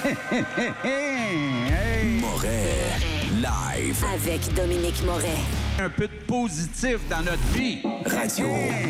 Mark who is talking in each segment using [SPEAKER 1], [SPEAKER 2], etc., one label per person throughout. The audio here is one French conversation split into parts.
[SPEAKER 1] Moret, live.
[SPEAKER 2] Avec Dominique Moret.
[SPEAKER 3] Un peu de positif dans notre vie.
[SPEAKER 1] Radio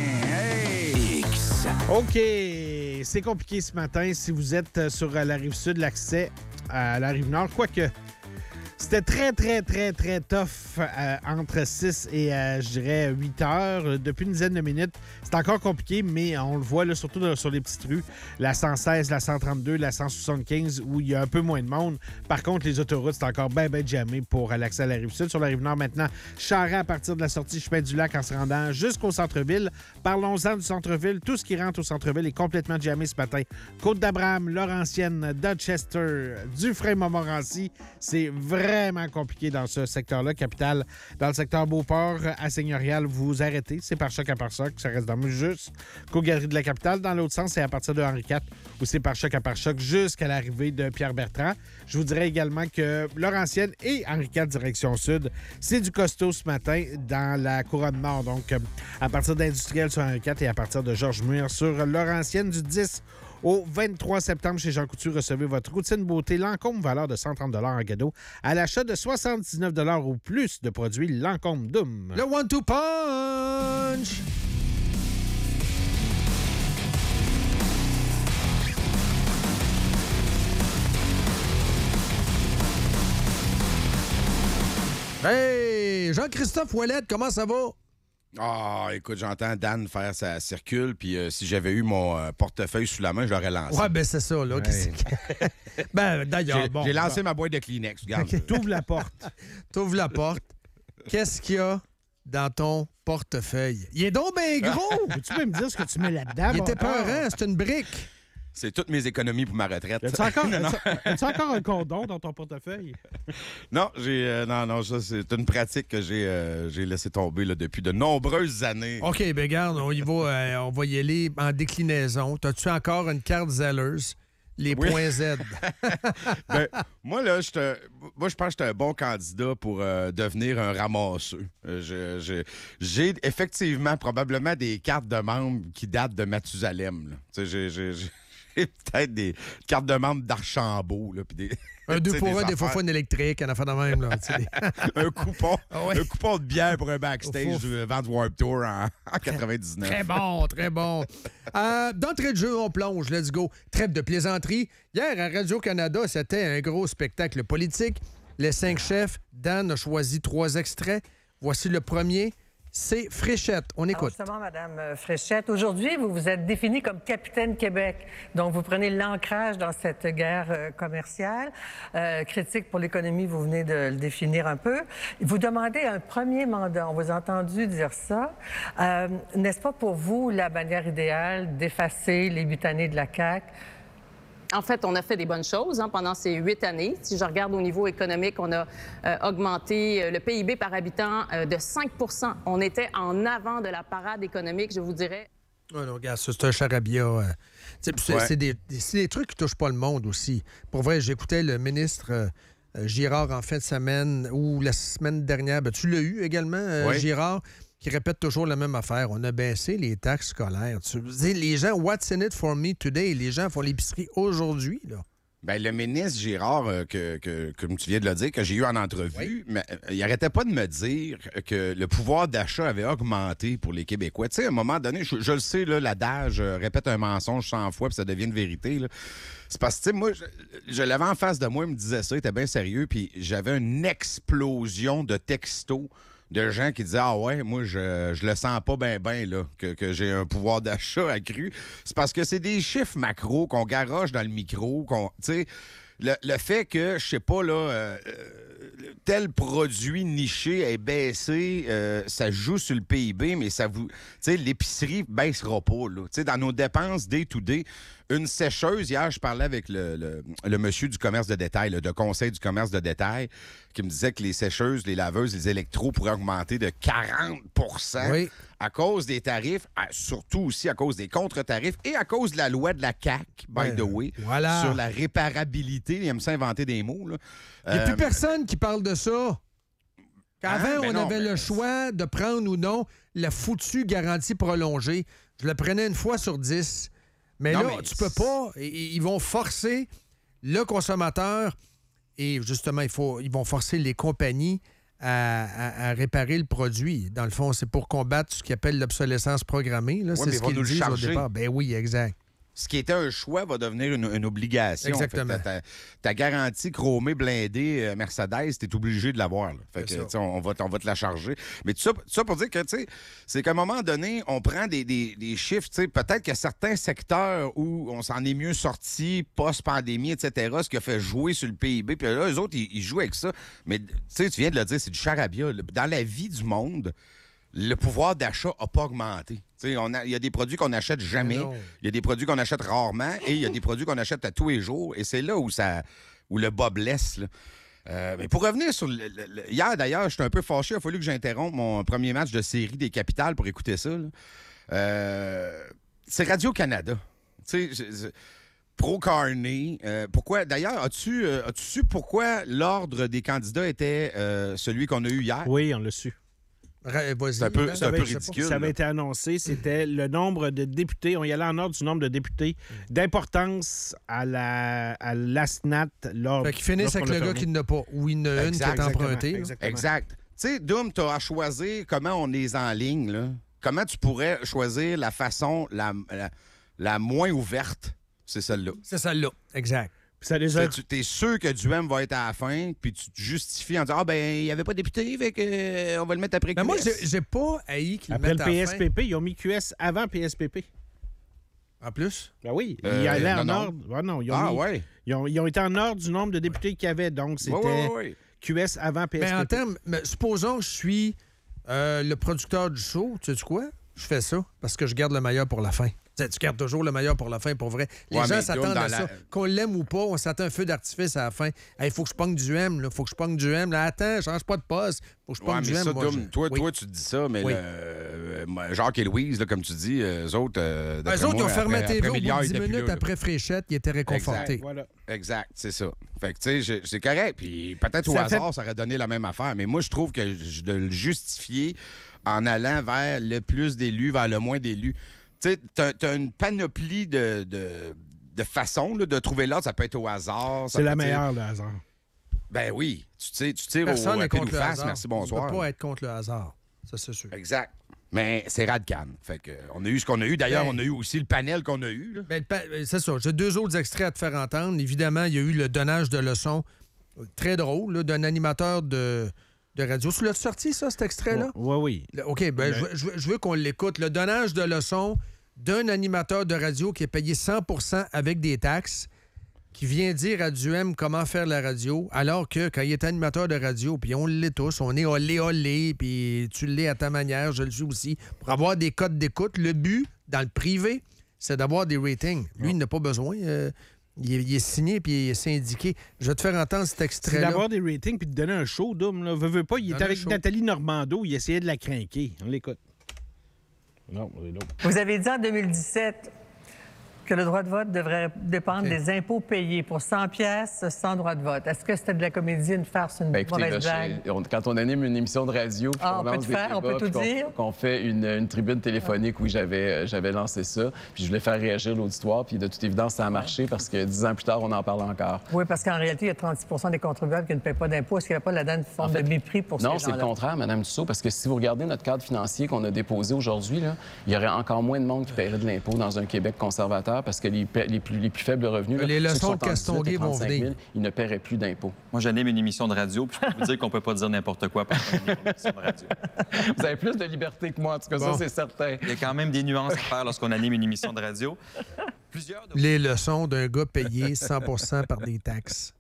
[SPEAKER 1] X.
[SPEAKER 4] OK, c'est compliqué ce matin si vous êtes sur la rive sud, l'accès à la rive nord. Quoique, c'était très tough entre 6 et, je dirais, 8 heures. Depuis une dizaine de minutes, c'est encore compliqué, mais on le voit là, surtout sur les petites rues. La 116, la 132, la 175, où il y a un peu moins de monde. Par contre, les autoroutes, c'est encore bien jammé pour l'accès à la rive sud. Sur la rive nord, maintenant, Charest à partir de la sortie Chemin du Lac en se rendant jusqu'au centre-ville. Parlons-en du centre-ville. Tout ce qui rentre au centre-ville est complètement jammé ce matin. Côte-d'Abraham, Laurentienne, Dorchester, Dufresne-Montmorency. C'est vraiment compliqué dans ce secteur-là. Capitale, dans le secteur Beauport, à Seigneurial, vous arrêtez. C'est par choc à par choc. Ça reste dans juste qu'aux Galeries de la Capitale. Dans l'autre sens, c'est à partir de Henri IV où c'est par choc à par choc jusqu'à l'arrivée de Pierre-Bertrand. Je vous dirais également que Laurentienne et Henri IV direction sud, c'est du costaud ce matin dans la couronne nord. Donc, à partir d'Industriel sur Henri IV et à partir de Georges Muir sur Laurentienne du 10 au 23 septembre, chez Jean Coutu, recevez votre routine beauté Lancôme, valeur de 130 $ en cadeau, à l'achat de 79 $ ou plus de produits Lancôme Doom.
[SPEAKER 5] Le one-two punch! Hey! Jean-Christophe Ouellette, comment ça va?
[SPEAKER 6] Ah, écoute, j'entends Dan faire sa circule, puis si j'avais eu mon portefeuille sous la main, je l'aurais lancé.
[SPEAKER 5] Ouais, ben c'est ça, là.
[SPEAKER 4] Ouais.
[SPEAKER 5] Ben, d'ailleurs, bon.
[SPEAKER 6] J'ai lancé ma boîte de Kleenex, regarde.
[SPEAKER 5] Okay.
[SPEAKER 4] T'ouvres la porte.
[SPEAKER 5] T'ouvres la porte. Qu'est-ce qu'il y a dans ton portefeuille? Il est donc bien gros!
[SPEAKER 4] Peux-tu me dire ce que tu mets là-dedans?
[SPEAKER 5] Il était peurant, c'est une brique.
[SPEAKER 6] C'est toutes mes économies pour ma retraite.
[SPEAKER 4] As-tu encore un condom dans ton portefeuille?
[SPEAKER 6] Non, non, ça, c'est une pratique que j'ai laissé tomber là, depuis de nombreuses années.
[SPEAKER 5] OK, ben regarde, on va y aller en déclinaison. T'as-tu encore une carte Zellers? Les points Z.
[SPEAKER 6] Ben, moi, là, je pense que j'étais un bon candidat pour devenir un ramasseux. J'ai effectivement probablement des cartes de membres qui datent de Mathusalem. Là. Tu sais, j'ai peut-être des cartes de membres d'Archambault. Là, des,
[SPEAKER 5] un 2 pour 1 des faux électriques, un affaire de même. Là,
[SPEAKER 6] un coupon.
[SPEAKER 5] Ah ouais.
[SPEAKER 6] Un coupon de bière pour un backstage du Vans Warped Tour en 99.
[SPEAKER 5] Très bon, très bon. D'entrée de jeu, on plonge. Let's go. Trêve de plaisanterie. Hier, à Radio-Canada, c'était un gros spectacle politique. Les 5 chefs, Dan a choisi 3 extraits. Voici le premier. C'est Fréchette. On écoute.
[SPEAKER 7] Alors justement, Mme Fréchette, aujourd'hui, vous vous êtes définie comme capitaine Québec. Donc, vous prenez l'ancrage dans cette guerre commerciale. Critique pour l'économie, vous venez de le définir un peu. Vous demandez un premier mandat. On vous a entendu dire ça. N'est-ce pas pour vous la manière idéale d'effacer les 8 années de la CAQ?
[SPEAKER 8] En fait, on a fait des bonnes choses pendant ces 8 années. Si je regarde au niveau économique, on a augmenté le PIB par habitant de 5 %. On était en avant de la parade économique, je vous dirais.
[SPEAKER 5] Oh non, regarde, c'est un charabia. C'est des trucs qui touchent pas le monde aussi. Pour vrai, j'écoutais le ministre Girard en fin de semaine ou la semaine dernière. Ben, tu l'as eu également, Girard, qui répète toujours la même affaire. On a baissé les taxes scolaires. Les gens, what's in it for me today? Les gens font l'épicerie aujourd'hui, là.
[SPEAKER 6] Ben, le ministre Girard, comme tu viens de le dire, que j'ai eu en entrevue, mais il arrêtait pas de me dire que le pouvoir d'achat avait augmenté pour les Québécois. Tu sais, à un moment donné, je le sais, là, l'adage répète un mensonge 100 fois puis ça devient une vérité, là. C'est parce que, tu sais, moi, je l'avais en face de moi, il me disait ça, il était bien sérieux, puis j'avais une explosion de textos de gens qui disaient « Ah ouais, moi, je le sens pas bien, là, que j'ai un pouvoir d'achat accru. » C'est parce que c'est des chiffres macro qu'on garoche dans le micro, tu sais, le fait que, je sais pas, là, tel produit niché est baissé, ça joue sur le PIB, mais ça vous... Tu sais, l'épicerie baissera pas, là. Tu sais, dans nos dépenses day-to-day, une sécheuse, hier, je parlais avec le monsieur du commerce de détail, le conseil du commerce de détail, qui me disait que les sécheuses, les laveuses, les électros pourraient augmenter de 40 % à cause des tarifs, surtout aussi à cause des contre-tarifs et à cause de la loi de la CAQ, by the way, sur la réparabilité. Il aime ça inventer des mots, là.
[SPEAKER 5] Il n'y a plus personne qui parle de ça. Avant, on avait le choix de prendre ou non la foutue garantie prolongée. Je le prenais une fois sur 10. Mais là, tu peux pas. Ils vont forcer le consommateur et justement, ils vont forcer les compagnies à réparer le produit. Dans le fond, c'est pour combattre ce qu'ils appellent l'obsolescence programmée. Là.
[SPEAKER 6] Ouais,
[SPEAKER 5] c'est
[SPEAKER 6] mais
[SPEAKER 5] ce
[SPEAKER 6] ils vont
[SPEAKER 5] qu'ils
[SPEAKER 6] nous le
[SPEAKER 5] disent au
[SPEAKER 6] charger.
[SPEAKER 5] départ. Ben oui, exact.
[SPEAKER 6] Ce qui était un choix va devenir une obligation.
[SPEAKER 5] Exactement.
[SPEAKER 6] Fait que ta garantie chromée blindée Mercedes, t'es obligé de l'avoir. Là. Fait que,
[SPEAKER 5] C'est ça.
[SPEAKER 6] tu sais, on va te la charger. Mais tout ça pour dire que, tu sais, c'est qu'à un moment donné, on prend des chiffres, tu sais, peut-être qu'il y a certains secteurs où on s'en est mieux sorti, post-pandémie, etc., ce qui a fait jouer sur le PIB. Puis là, eux autres, ils jouent avec ça. Mais, tu sais, tu viens de le dire, c'est du charabia. Dans la vie du monde, le pouvoir d'achat n'a pas augmenté. Il y a des produits qu'on n'achète jamais, il y a des produits qu'on achète rarement et il y a des produits qu'on achète à tous les jours. Et c'est là où le bas blesse. Là. Mais pour revenir sur hier, d'ailleurs, j'étais un peu fâché. Il a fallu que j'interrompe mon premier match de série des Capitales pour écouter ça. C'est Radio-Canada. Pro-Carney. Pourquoi? D'ailleurs, as-tu su pourquoi l'ordre des candidats était celui qu'on a eu hier?
[SPEAKER 4] Oui, on l'a su.
[SPEAKER 5] Vas-y.
[SPEAKER 6] C'est un peu ridicule.
[SPEAKER 4] Ça avait été annoncé. C'était le nombre de députés. On y allait en ordre du nombre de députés d'importance à l'ASNAT.
[SPEAKER 5] Fait qu'ils finissent avec le gars qui n'a pas. Ou il y en a une qui est empruntée.
[SPEAKER 6] Exact. Tu sais, Doom, tu as à choisir comment on est en ligne. Là. Comment tu pourrais choisir la façon la moins ouverte? C'est celle-là.
[SPEAKER 5] C'est celle-là. Exact.
[SPEAKER 6] Tu es sûr que Duhem va être à la fin, puis tu te justifies en disant « Ah, ben, il n'y avait pas de député, fait que on va le mettre après QS. »
[SPEAKER 5] Mais moi, j'ai pas haï qu'ils le
[SPEAKER 4] Après
[SPEAKER 5] mettent
[SPEAKER 4] le
[SPEAKER 5] à la fin.
[SPEAKER 4] PSPP, ils ont mis QS avant PSPP.
[SPEAKER 5] En plus?
[SPEAKER 4] Ben oui, ils allaient en ordre. Ah, non, ils ont été en ordre du nombre de députés qu'il y avait, donc c'était QS avant PSPP.
[SPEAKER 5] Mais en termes, supposons que je suis le producteur du show, tu sais quoi? Je fais ça parce que je garde le meilleur pour la fin. Tu gardes toujours le meilleur pour la fin, pour vrai. Les gens s'attendent à ça. Qu'on l'aime ou pas, on s'attend à un feu d'artifice à la fin. Il faut que je pogne du M, faut que je pogne du M. Là, attends, je change pas de poste. Faut que je pogne du M.
[SPEAKER 6] Toi, tu dis ça, mais Jacques et Louise, là, comme tu dis, eux autres...
[SPEAKER 5] eux autres, ils ont fermé la TV au bout de 10 minutes après Fréchette, ils étaient réconfortés.
[SPEAKER 6] Exact, c'est ça. Fait que, tu sais, c'est correct. Puis peut-être au hasard, ça aurait donné la même affaire. Mais moi, je trouve que de le justifier en allant vers le plus d'élus, vers le moins d'élus... Tu sais, t'as une panoplie de façons là, de trouver l'ordre. Ça peut être au hasard.
[SPEAKER 4] C'est la meilleure, le hasard.
[SPEAKER 6] Ben oui. Tu tires
[SPEAKER 5] personne
[SPEAKER 6] au
[SPEAKER 5] n'est contre le
[SPEAKER 6] face.
[SPEAKER 5] hasard.
[SPEAKER 6] Merci, bonsoir.
[SPEAKER 5] On ne peut pas être contre le hasard. Ça, c'est sûr.
[SPEAKER 6] Exact. Mais c'est Radcan. Fait que on a eu ce qu'on a eu. D'ailleurs, on a eu aussi le panel qu'on a eu. Là.
[SPEAKER 5] C'est ça. J'ai 2 autres extraits à te faire entendre. Évidemment, il y a eu le donnage de leçons très drôle là, d'un animateur de radio. Tu l'as sorti, ça, cet extrait-là?
[SPEAKER 4] Oui.
[SPEAKER 5] OK, je veux qu'on l'écoute. Le donnage de leçons d'un animateur de radio qui est payé 100% avec des taxes, qui vient dire à Duhem comment faire la radio, alors que quand il est animateur de radio, puis on l'est tous, on est olé, puis tu l'es à ta manière, je le suis aussi, pour avoir des codes d'écoute. Le but, dans le privé, c'est d'avoir des ratings. Lui, il n'a pas besoin. Il est signé puis il est syndiqué. Je vais te faire entendre cet extrait-là.
[SPEAKER 4] C'est d'avoir des ratings puis de donner un show, Doom. Là. Veux pas, il était avec Nathalie Normando, il essayait de la crinquer. On l'écoute. Non, c'est l'autre.
[SPEAKER 7] Vous avez dit en 2017 que le droit de vote devrait dépendre des impôts payés. Pour 100 pièces, sans droit de vote. Est-ce que c'était de la comédie, une farce, une mauvaise blague?
[SPEAKER 2] Quand on anime une émission de radio, puis qu'on lance des débats,
[SPEAKER 7] on peut tout dire?
[SPEAKER 2] Qu'on fait une tribune téléphonique, où j'avais lancé ça, puis je voulais faire réagir l'auditoire, puis de toute évidence, ça a marché parce que 10 ans plus tard, on en parle encore.
[SPEAKER 7] Oui, parce qu'en réalité, il y a 36 des contribuables qui ne paient pas d'impôts. Est-ce qu'il n'y a pas là-dedans une forme de mépris pour ces gens-là?
[SPEAKER 2] Non, c'est le contraire, Mme Dussault, parce que si vous regardez notre cadre financier qu'on a déposé aujourd'hui, là, il y aurait encore moins de monde qui paierait de l'impôt dans un Québec conservateur parce que les plus faibles revenus,
[SPEAKER 5] les
[SPEAKER 2] là,
[SPEAKER 5] leçons de Castonguay vont venir.
[SPEAKER 2] Ils ne paieraient plus d'impôts.
[SPEAKER 9] Moi, j'anime une émission de radio, puis je peux vous dire qu'on peut pas dire n'importe quoi pendant une émission de radio.
[SPEAKER 2] Vous avez plus de liberté que moi, en tout cas, ça, c'est certain.
[SPEAKER 9] Il y a quand même des nuances à faire lorsqu'on anime une émission de radio.
[SPEAKER 5] Les leçons d'un gars payé 100% par des taxes.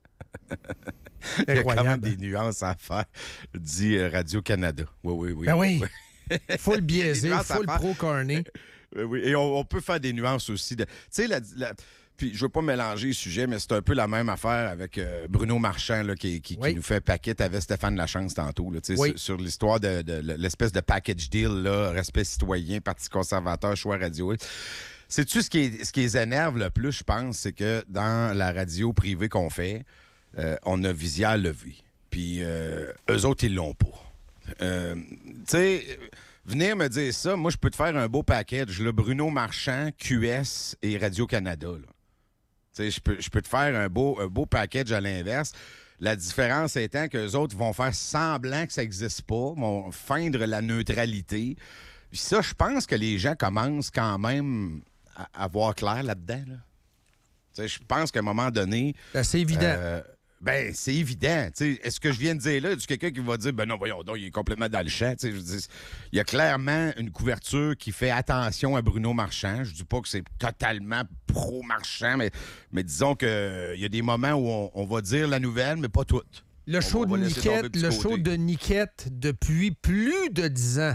[SPEAKER 6] Il y a quand même des nuances à faire, dit Radio-Canada. Oui.
[SPEAKER 5] Ben oui. Faut le biaiser, faut le pro-corner.
[SPEAKER 6] Oui, et on peut faire des nuances aussi. Tu sais, puis je veux pas mélanger les sujets, mais c'est un peu la même affaire avec Bruno Marchand là, qui nous fait paquet avec Stéphane Lachance tantôt. Là, sur l'histoire de l'espèce de package deal, là, respect citoyen, Parti conservateur, choix radio. Sais-tu ce qui les énerve le plus, je pense, c'est que dans la radio privée qu'on fait, on a visière levée. Puis eux autres, ils l'ont pas. Tu sais... Venir me dire ça, moi, je peux te faire un beau package. Là, Bruno Marchand, QS et Radio-Canada. Là. Tu sais, je peux te faire un beau package à l'inverse. La différence étant qu'eux autres vont faire semblant que ça n'existe pas, vont feindre la neutralité. Puis ça, je pense que les gens commencent quand même à voir clair là-dedans. Là. Tu sais, je pense qu'à un moment donné...
[SPEAKER 5] c'est évident.
[SPEAKER 6] C'est évident. Tu sais, est-ce que je viens de dire là, est-ce quelqu'un qui va dire, ben non, voyons donc, il est complètement dans le champ. Tu sais, je dis, il y a clairement une couverture qui fait attention à Bruno Marchand. Je dis pas que c'est totalement pro-Marchand, mais disons qu'il y a des moments où on va dire la nouvelle, mais pas toute.
[SPEAKER 5] Le show de Niquette depuis plus de 10 ans.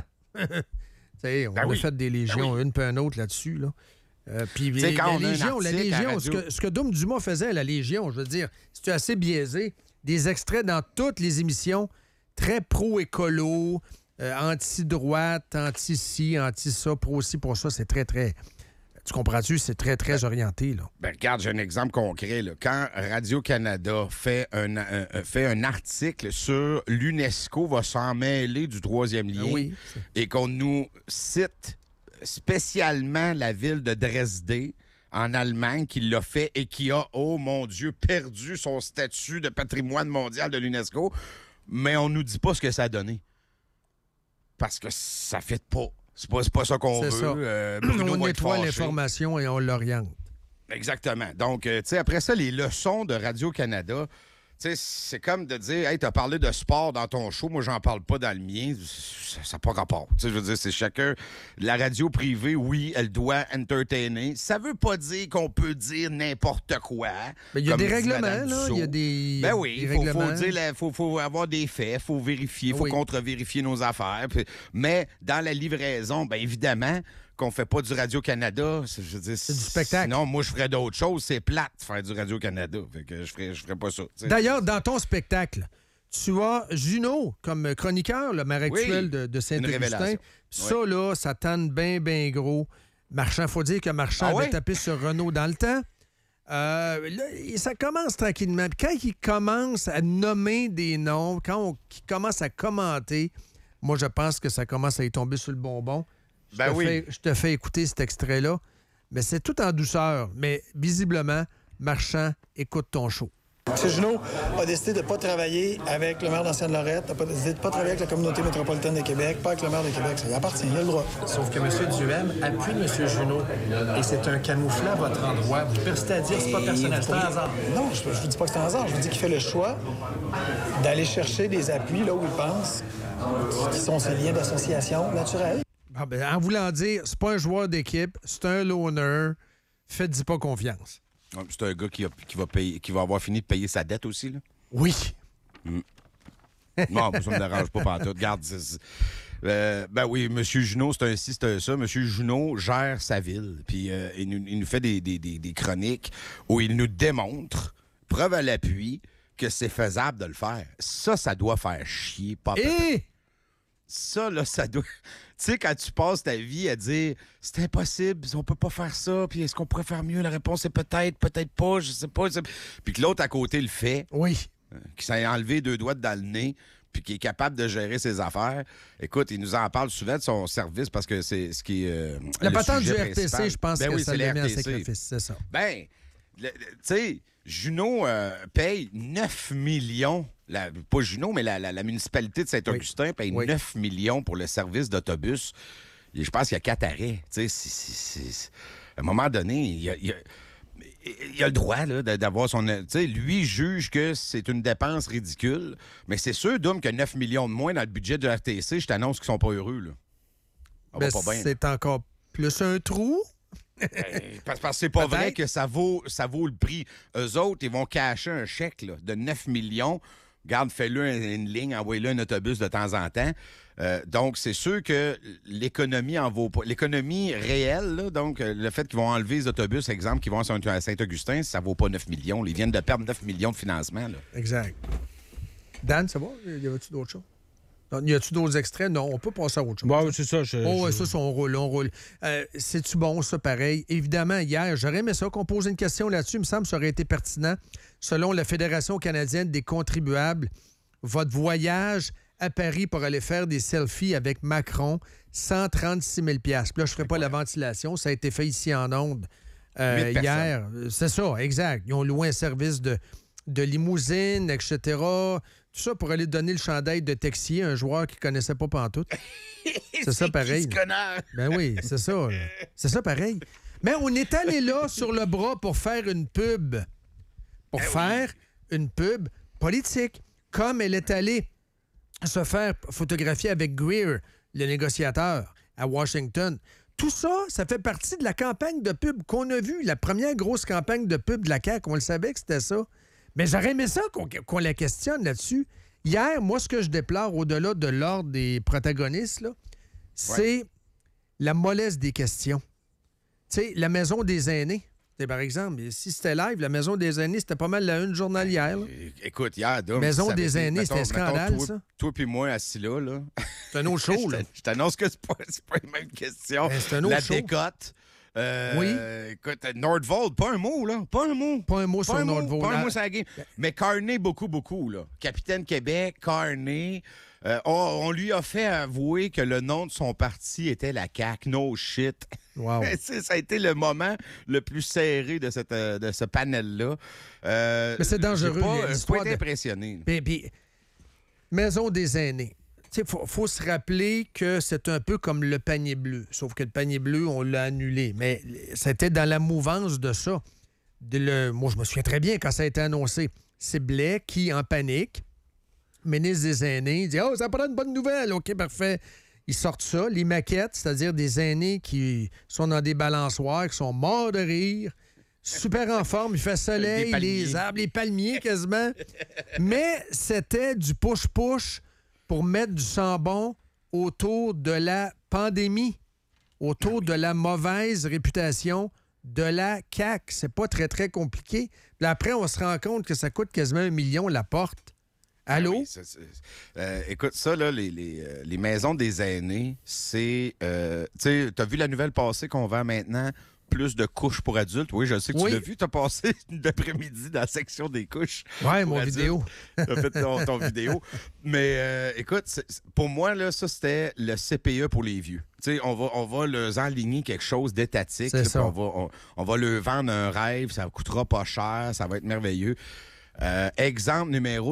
[SPEAKER 5] On a fait des légions, une puis un autre là-dessus. Là. Puis la Légion, ce que Dom Dumas faisait à la Légion, je veux dire, c'était assez biaisé. Des extraits dans toutes les émissions, très pro-écolo, anti-droite, anti-ci, anti-ça, pro-ci, pour ça, c'est très, très... Tu comprends-tu? C'est très, très orienté, là.
[SPEAKER 6] Ben regarde, j'ai un exemple concret. Là. Quand Radio-Canada fait un article sur l'UNESCO va s'en mêler du troisième lien et qu'on nous cite spécialement la ville de Dresde en Allemagne qui l'a fait et qui a, oh mon Dieu, perdu son statut de patrimoine mondial de l'UNESCO, mais on nous dit pas ce que ça a donné. Parce que ça fait pas. C'est pas ça qu'on veut.
[SPEAKER 5] Ça. On nettoie l'information et on l'oriente.
[SPEAKER 6] Exactement. Donc, tu sais, après ça, les leçons de Radio-Canada, tu sais, c'est comme de dire, hey, t'as parlé de sport dans ton show, moi, j'en parle pas dans le mien. Ça n'a pas rapport. Tu sais, je veux dire, c'est chacun. La radio privée, oui, elle doit entertainer. Ça veut pas dire qu'on peut dire n'importe quoi.
[SPEAKER 5] Mais il y a des règlements, là. Il y a des.
[SPEAKER 6] Ben oui, il faut avoir des faits, il faut vérifier, il faut contre-vérifier nos affaires. Mais dans la livraison, bien évidemment, qu'on fait pas du Radio-Canada, je veux dire,
[SPEAKER 5] c'est du spectacle.
[SPEAKER 6] Sinon, moi, je ferais d'autres choses. C'est plate de faire du Radio-Canada. Fait que je ferais pas ça. T'sais.
[SPEAKER 5] D'ailleurs, dans ton spectacle, tu as Juno comme chroniqueur, le maire actuel de Saint-Augustin. Ça, là, ça tanne bien, bien gros. Marchand, faut dire que Marchand avait tapé sur Renault dans le temps. Là, ça commence tranquillement. Puis quand il commence à nommer des noms, quand il commence à commenter, moi, je pense que ça commence à y tomber sur le bonbon. Je te fais écouter cet extrait-là. Mais c'est tout en douceur. Mais visiblement, Marchand, écoute ton show.
[SPEAKER 10] M. Junot a décidé de ne pas travailler avec le maire d'Ancienne-Lorette, a décidé de ne pas travailler avec la communauté métropolitaine de Québec, pas avec le maire de Québec. Ça y appartient, il a le droit.
[SPEAKER 11] Sauf que M. Duhem appuie M. Junot. Et c'est un camouflet à votre endroit. Vous persistez à dire que c'est pas personnel, c'est un hasard.
[SPEAKER 10] Non, je ne vous dis pas que c'est un hasard. Je vous dis qu'il fait le choix d'aller chercher des appuis là où il pense, qui sont ses liens d'association naturels.
[SPEAKER 5] En voulant dire, c'est pas un joueur d'équipe, c'est un loner, faites-y pas confiance.
[SPEAKER 6] C'est un gars qui va avoir fini de payer sa dette aussi, là?
[SPEAKER 5] Oui.
[SPEAKER 6] Non, ça me dérange pas pantoute. Regarde, oui, M. Junot, c'est un ci, c'est un ça. M. Junot gère sa ville. Puis il nous fait des chroniques où il nous démontre, preuve à l'appui, que c'est faisable de le faire. Ça doit faire chier. Ça, là, ça doit... Tu sais, quand tu passes ta vie à dire « C'est impossible, on peut pas faire ça, puis est-ce qu'on pourrait faire mieux? » La réponse est peut-être pas, je sais pas. Puis que l'autre à côté le fait.
[SPEAKER 5] Oui.
[SPEAKER 6] Qui s'est enlevé 2 doigts dans le nez, puis qui est capable de gérer ses affaires. Écoute, il nous en parle souvent de son service parce que c'est ce qui est
[SPEAKER 5] la patente du
[SPEAKER 6] principal.
[SPEAKER 5] RTC, je pense que ça le met en sacrifice, c'est ça.
[SPEAKER 6] Tu sais, Juno paye 9 millions... pas Juno, mais la municipalité de Saint-Augustin paye 9 millions pour le service d'autobus. Et je pense qu'il y a 4 arrêts. À un moment donné, il a le droit là, d'avoir son... Lui juge que c'est une dépense ridicule, mais c'est sûr, Dom, que 9 millions de moins dans le budget de RTC, je t'annonce qu'ils sont pas heureux. Là.
[SPEAKER 5] C'est encore plus un trou.
[SPEAKER 6] Parce que c'est pas vrai que ça vaut le prix. Eux autres, ils vont cacher un chèque là, de 9 millions. Garde, fais-le une ligne, envoie-le un autobus de temps en temps. Donc, c'est sûr que l'économie en vaut pas. L'économie réelle, là, donc le fait qu'ils vont enlever les autobus, exemple, qui vont à Saint-Augustin, ça vaut pas 9 millions. Ils viennent de perdre 9 millions de financement. Là.
[SPEAKER 5] Exact. Dan, ça va? Y avait-tu d'autres choses? Y a-tu d'autres extraits? Non, on peut passer à autre chose.
[SPEAKER 4] Bon, c'est ça.
[SPEAKER 5] Ça, on roule. C'est-tu bon, ça, pareil? Évidemment, hier, j'aurais aimé ça qu'on pose une question là-dessus. Il me semble que ça aurait été pertinent. Selon la Fédération canadienne des contribuables, votre voyage à Paris pour aller faire des selfies avec Macron, 136 000 $. Puis là, je ne ferai pas la ventilation. Ça a été fait ici en ondes hier. C'est ça, exact. Ils ont loué un service de limousine, etc. Tout ça pour aller donner le chandail de Texier à un joueur qu'il ne connaissait pas pantoute. C'est ça pareil. Ben oui, c'est ça. C'est ça pareil. Mais on est allé là sur le bras pour faire une pub. Une pub politique. Comme elle est allée se faire photographier avec Greer, le négociateur, à Washington. Tout ça, ça fait partie de la campagne de pub qu'on a vue, la première grosse campagne de pub de la CAQ. On le savait que c'était ça. Mais j'aurais aimé ça qu'on la questionne là-dessus. Hier, moi, ce que je déplore au-delà de l'ordre des protagonistes, là, c'est la mollesse des questions. Tu sais, la maison des aînés. Par exemple, si c'était live, la Maison des aînés, c'était pas mal la une journalière. Là.
[SPEAKER 6] Écoute, hier, Dom,
[SPEAKER 5] Maison des aînés, c'était un scandale, ça.
[SPEAKER 6] Toi puis moi, assis là.
[SPEAKER 5] C'est un autre show, là.
[SPEAKER 6] Je t'annonce que c'est pas les mêmes questions.
[SPEAKER 5] C'est un autre show.
[SPEAKER 6] La décote.
[SPEAKER 5] Oui.
[SPEAKER 6] Écoute, Nordvold, pas un mot, là. Pas un mot.
[SPEAKER 5] Pas un mot sur Nordvold.
[SPEAKER 6] Pas un mot sur la game. Mais Carney, beaucoup, là. Capitaine Québec, Carney. On lui a fait avouer que le nom de son parti était la CAQ. No shit.
[SPEAKER 5] Wow.
[SPEAKER 6] Ça a été le moment le plus serré de ce panel-là.
[SPEAKER 5] Mais c'est dangereux.
[SPEAKER 6] Je suis pas impressionné.
[SPEAKER 5] Puis, Maison des aînés. Il faut se rappeler que c'est un peu comme le panier bleu. Sauf que le panier bleu, on l'a annulé. Mais c'était dans la mouvance de ça. Moi, je me souviens très bien quand ça a été annoncé. C'est Blais qui, en panique, ministre des aînés, dit « Oh, ça prend une bonne nouvelle. OK, parfait. » Ils sortent ça, les maquettes, c'est-à-dire des aînés qui sont dans des balançoires, qui sont morts de rire, super en forme, il fait soleil, les arbres, les palmiers quasiment. Mais c'était du push-push pour mettre du sambon autour de la pandémie, autour de la mauvaise réputation de la CAQ. C'est pas très, très compliqué. Puis après, on se rend compte que ça coûte quasiment 1 million la porte. Allô? Oui,
[SPEAKER 6] écoute, ça, là, les maisons des aînés, c'est... tu sais, t'as vu la nouvelle passer qu'on vend maintenant plus de couches pour adultes? Oui, je sais que tu l'as vu. T'as passé l'après-midi dans la section des couches.
[SPEAKER 5] Oui, mon vidéo.
[SPEAKER 6] T'as fait ton vidéo. Mais écoute, pour moi, là, ça, c'était le CPE pour les vieux. Tu sais, on va leur enligner quelque chose d'étatique.
[SPEAKER 5] C'est ça.
[SPEAKER 6] On va leur vendre un rêve, ça coûtera pas cher, ça va être merveilleux. Exemple numéro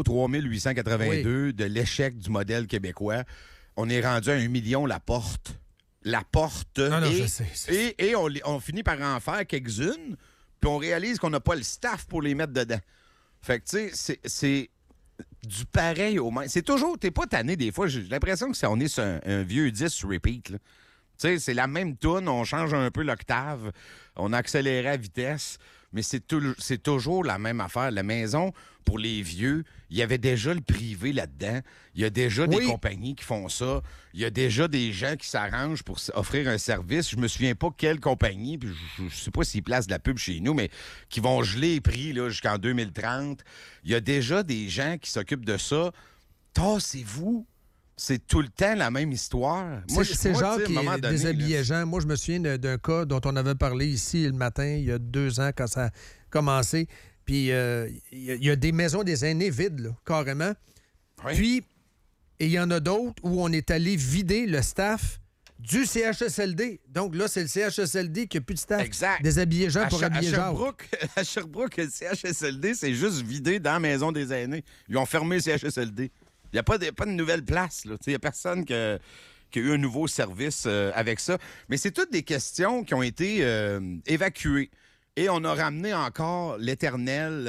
[SPEAKER 6] 3882 de l'échec du modèle québécois. On est rendu à 1 million la porte. La porte.
[SPEAKER 5] Non,
[SPEAKER 6] je
[SPEAKER 5] sais.
[SPEAKER 6] Et on finit par en faire quelques-unes, puis on réalise qu'on n'a pas le staff pour les mettre dedans. Fait que, tu sais, c'est du pareil au moins. C'est toujours... T'es pas tanné des fois. J'ai l'impression que on est sur un vieux 10 repeat, là. Tu sais, c'est la même toune, on change un peu l'octave, on a accéléré à vitesse, mais c'est toujours la même affaire. La maison, pour les vieux, il y avait déjà le privé là-dedans. Il y a déjà des compagnies qui font ça. Il y a déjà des gens qui s'arrangent pour offrir un service. Je me souviens pas quelle compagnie, puis je sais pas s'ils placent de la pub chez nous, mais qui vont geler les prix là, jusqu'en 2030. Il y a déjà des gens qui s'occupent de ça. Tassez-vous. C'est tout le temps la même histoire.
[SPEAKER 5] C'est genre qui est déshabillé. Moi, je me souviens d'un cas dont on avait parlé ici le matin, il y a 2 ans, quand ça a commencé. Puis, il y a des maisons des aînés vides, là, carrément. Oui. Puis, il y en a d'autres où on est allé vider le staff du CHSLD. Donc là, c'est le CHSLD qui n'a plus de staff.
[SPEAKER 6] Exact.
[SPEAKER 5] Déshabiller gens pour habiller gens.
[SPEAKER 6] À Sherbrooke, le CHSLD, c'est juste vidé dans la maison des aînés. Ils ont fermé le CHSLD. Il n'y a pas de nouvelle place. Il n'y a personne qui a eu un nouveau service avec ça. Mais c'est toutes des questions qui ont été évacuées. Et on a ramené encore l'éternel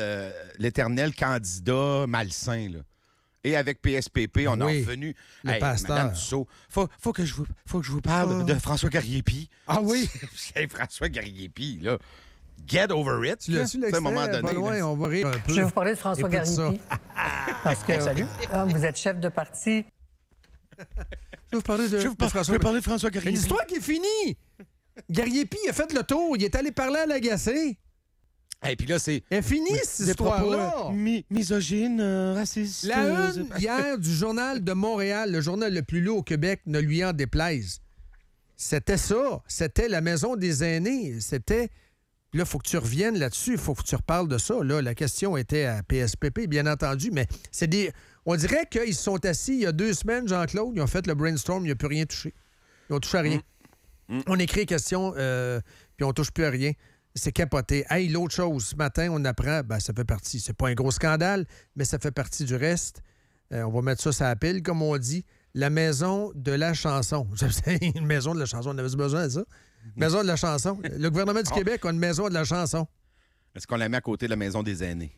[SPEAKER 6] candidat malsain. Là. Et avec PSPP, on est revenu.
[SPEAKER 5] Le pasteur.
[SPEAKER 6] Madame Dussault, faut que je vous parle de François Garriépi.
[SPEAKER 5] Ah oui?
[SPEAKER 6] François Garriépi, là. Get over it.
[SPEAKER 5] Tu l'as-tu l'extrait? À un moment donné, pas loin, on va rire un peu.
[SPEAKER 7] Je vais vous parler de François Garriépi. Parce que vous êtes chef de parti.
[SPEAKER 5] Je vais vous parler de
[SPEAKER 6] François Garriépi.
[SPEAKER 5] Une histoire qui est finie. Garriépi, il a fait le tour. Il est allé parler à l'agacé.
[SPEAKER 6] Et puis là, c'est...
[SPEAKER 5] Elle finit, cette histoire-là.
[SPEAKER 6] Misogyne, raciste.
[SPEAKER 5] La une, hier, du Journal de Montréal, le journal le plus lu au Québec, ne lui en déplaise. C'était ça. C'était la Maison des aînés. C'était... Là, il faut que tu reviennes là-dessus. Il faut que tu reparles de ça. Là, la question était à PSPP, bien entendu, mais c'est des... On dirait qu'ils se sont assis il y a 2 semaines, Jean-Claude, ils ont fait le brainstorm, il n'y a plus rien touché. Ils n'ont touché à rien. On écrit les questions, puis on ne touche plus à rien. C'est capoté. Hey, l'autre chose, ce matin, on apprend, ça fait partie, c'est pas un gros scandale, mais ça fait partie du reste. On va mettre ça sur la pile, comme on dit. La maison de la chanson. Une maison de la chanson, on avait besoin de ça? Maison de la chanson. Le gouvernement du Québec a une maison de la chanson.
[SPEAKER 6] Est-ce qu'on la met à côté de la maison des aînés?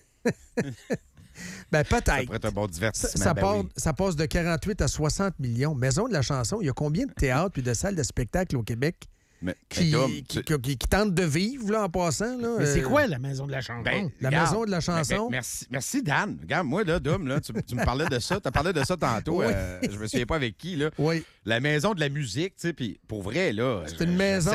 [SPEAKER 5] Peut-être.
[SPEAKER 6] Ça pourrait être un bon divertissement.
[SPEAKER 5] Ça passe de 48 à 60 millions. Maison de la chanson, il y a combien de théâtres et de salles de spectacle au Québec qui tentent de vivre là, en passant? Là,
[SPEAKER 4] mais c'est quoi la maison de la chanson?
[SPEAKER 5] Maison de la chanson?
[SPEAKER 6] Merci, Dan. Regarde, moi, là, Dom, là, tu me parlais de ça. Tu as parlé de ça tantôt.
[SPEAKER 5] Oui.
[SPEAKER 6] Je me souviens pas avec qui. Là.
[SPEAKER 5] Oui.
[SPEAKER 6] La maison de la musique, tu sais, puis pour vrai, là.
[SPEAKER 5] C'est une maison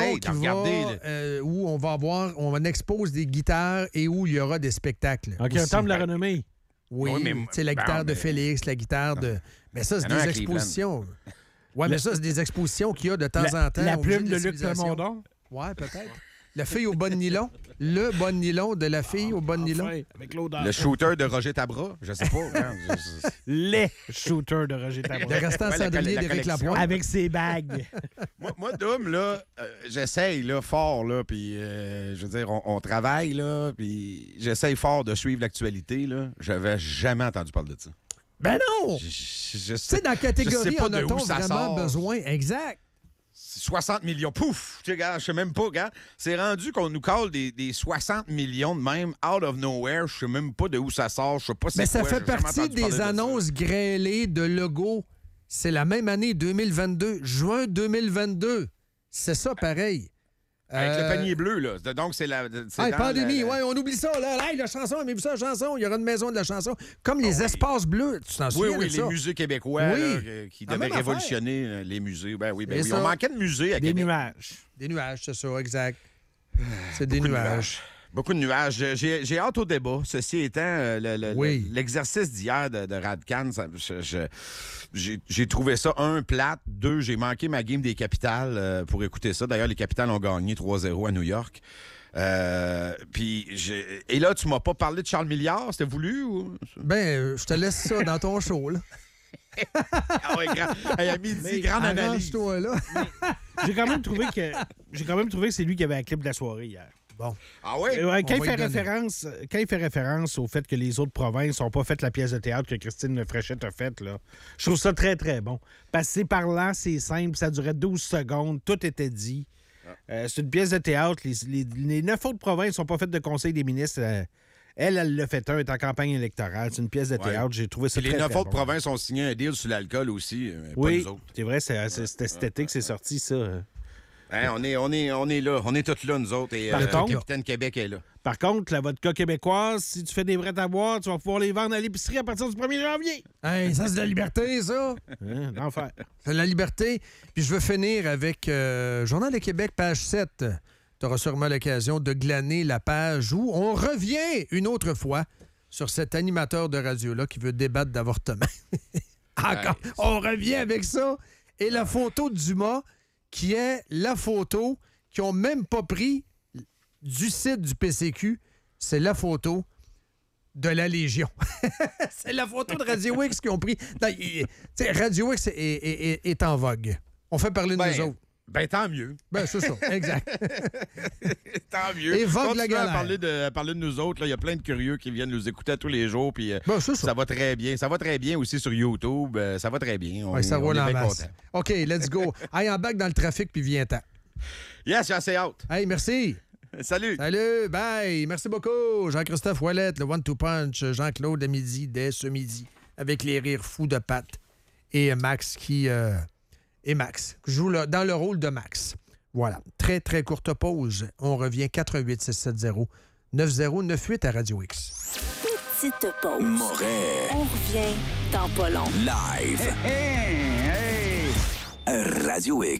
[SPEAKER 5] où on expose des guitares et où il y aura des spectacles.
[SPEAKER 4] OK, un temple de la renommée.
[SPEAKER 5] Oui, mais la guitare de Félix, la guitare de... Mais ça, c'est des expositions. Oui, mais ça, c'est des expositions qu'il y a de temps en temps.
[SPEAKER 4] La plume de Luc Plamondon?
[SPEAKER 5] Oui, peut-être. La fille au bon nylon. Le bon nylon de la fille au bon nylon.
[SPEAKER 4] Avec l'odeur.
[SPEAKER 6] Le shooter de Roger Tabra, je sais pas.
[SPEAKER 4] Les shooters de Roger Tabra.
[SPEAKER 5] Le restant cendrier d'Éric Lapointe.
[SPEAKER 4] Avec ses bagues.
[SPEAKER 6] moi, Dom, là, j'essaye là, fort, là, puis je veux dire, on travaille, là, puis j'essaye fort de suivre l'actualité, là. J'avais jamais entendu parler de ça.
[SPEAKER 5] Ben non! Tu sais, dans la catégorie, on a-t-on vraiment besoin? Exact.
[SPEAKER 6] 60 millions. Pouf! Tu sais, regarde, je sais même pas, regarde. C'est rendu qu'on nous colle des 60 millions de même, out of nowhere. Je sais même pas de où ça sort. Je sais pas si
[SPEAKER 5] mais ça fait partie des annonces grêlées de Legault. C'est la même année, 2022. Juin 2022. C'est ça, pareil.
[SPEAKER 6] Avec le panier bleu, là. Donc, c'est la...
[SPEAKER 5] pandémie, oui, on oublie ça, là. Hey, la chanson, avez-vous ça, la chanson? Il y aura une maison de la chanson. Comme les espaces bleus, tu t'en souviens de ça?
[SPEAKER 6] Les musées québécois, là, qui devaient révolutionner les musées. Ben oui. On manquait de musées à Québec.
[SPEAKER 4] Des nuages.
[SPEAKER 5] Des nuages, c'est ça, exact. C'est des nuages.
[SPEAKER 6] Beaucoup de nuages. J'ai hâte au débat. Ceci étant, l'exercice d'hier de Radcan, j'ai trouvé ça, 1, plate. 2, j'ai manqué ma game des Capitals pour écouter ça. D'ailleurs, les Capitals ont gagné 3-0 à New York. Et là, tu m'as pas parlé de Charles Milliard. C'était voulu? Ou...
[SPEAKER 5] Je te laisse ça dans ton show, là.
[SPEAKER 6] À midi, grande analyse.
[SPEAKER 5] Toi, là.
[SPEAKER 4] J'ai quand même trouvé que c'est lui qui avait la clip de la soirée hier.
[SPEAKER 5] Bon.
[SPEAKER 6] Ah oui?
[SPEAKER 4] Quand il fait référence au fait que les autres provinces n'ont pas fait la pièce de théâtre que Christine Fréchette a faite, là, je trouve ça très, très bon. Parce que c'est parlant, c'est simple, ça durait 12 secondes, tout était dit. C'est une pièce de théâtre. Les 9 autres provinces n'ont pas fait de conseil des ministres. Elle l'a fait un, elle est en campagne électorale. C'est une pièce de théâtre. J'ai trouvé ça très, très bon.
[SPEAKER 6] Les 9 autres provinces ont signé un deal sur l'alcool aussi.
[SPEAKER 4] Oui,
[SPEAKER 6] pas nous autres.
[SPEAKER 4] C'est vrai, c'était cet été que c'est sorti, ça.
[SPEAKER 6] On est là. On est tous là, nous autres. Et le Capitaine Québec est là.
[SPEAKER 4] Par contre, la vodka québécoise, si tu fais des vrais à boire, tu vas pouvoir les vendre à l'épicerie à partir du 1er janvier.
[SPEAKER 5] Hey, ça, c'est de la liberté, ça.
[SPEAKER 4] L'enfer.
[SPEAKER 5] C'est de la liberté. Puis je veux finir avec Journal de Québec, page 7. Tu auras sûrement l'occasion de glaner la page où on revient une autre fois sur cet animateur de radio-là qui veut débattre d'avortement. Encore. On revient avec ça. Et la photo de Dumas, qui est la photo qu'ils n'ont même pas pris du site du PCQ, c'est la photo de la Légion. C'est la photo de Radio X qu'ils ont pris. Radio X est en vogue. On fait parler de nous autres.
[SPEAKER 6] Ben, tant mieux.
[SPEAKER 5] Ben, c'est ça, exact.
[SPEAKER 6] Tant mieux.
[SPEAKER 5] Et vogue la galère.
[SPEAKER 6] À parler de nous autres, il y a plein de curieux qui viennent nous écouter tous les jours. Puis ça va très bien. Ça va très bien aussi sur YouTube. Ça va très bien.
[SPEAKER 5] Ça roule en masse.
[SPEAKER 6] Content.
[SPEAKER 5] OK, let's go. Aille en bac dans le trafic, puis viens-t'en.
[SPEAKER 6] Yes, j'ai assez hâte.
[SPEAKER 5] Hey, merci.
[SPEAKER 6] Salut.
[SPEAKER 5] Salut, bye. Merci beaucoup. Jean-Christophe Ouellette, le One-Two Punch, Jean-Claude à midi, dès ce midi, avec les rires fous de Pat et Max qui joue dans le rôle de Max. Voilà. Très, très courte pause. On revient 418-670-9098 à Radio X.
[SPEAKER 1] Petite pause. Moret. On revient dans pas long. Live. Radio X.